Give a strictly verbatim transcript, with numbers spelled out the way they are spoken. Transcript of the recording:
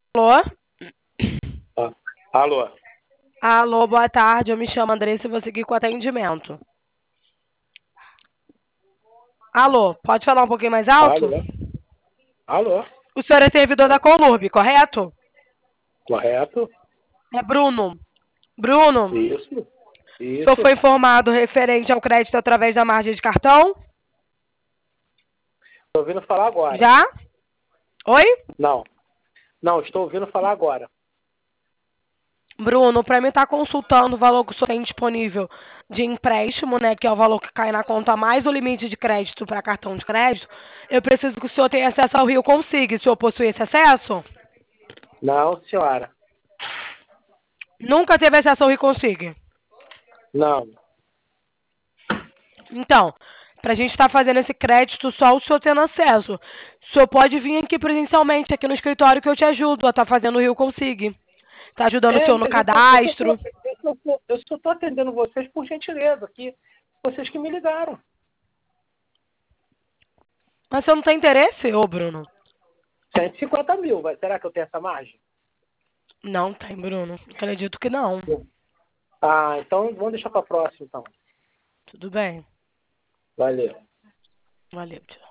Alô? Ah, alô? Alô, boa tarde. Eu me chamo Andressa e vou seguir com o atendimento. Alô, pode falar um pouquinho mais alto? Alô? Alô? O senhor é servidor da Colurb, correto? Correto? É Bruno. Bruno, Isso, o senhor isso. foi informado referente ao crédito através da margem de cartão? Estou ouvindo falar agora. Já? Oi? Não, não, estou ouvindo falar agora. Bruno, para mim estar consultando o valor que o senhor tem disponível de empréstimo, né, que é o valor que cai na conta mais o limite de crédito para cartão de crédito, eu preciso que o senhor tenha acesso ao Rio Consiga. O senhor possui esse acesso? Não, senhora. Nunca teve acesso ao Rio Consiga. Não. Então, para a gente estar fazendo esse crédito, só o senhor tendo acesso. O senhor pode vir aqui presencialmente, aqui no escritório, que eu te ajudo a estar fazendo o Rio Consiga. Tá ajudando o É, senhor no mas eu só cadastro. estou atendendo vocês por gentileza aqui. Vocês que me ligaram. Mas o senhor não tem interesse, ô Bruno? cento e cinquenta mil, vai- será que eu tenho essa margem? Não tem, Bruno. Acredito que não. Ah, então vamos deixar para a próxima, então. Tudo bem. Valeu. Valeu, tchau.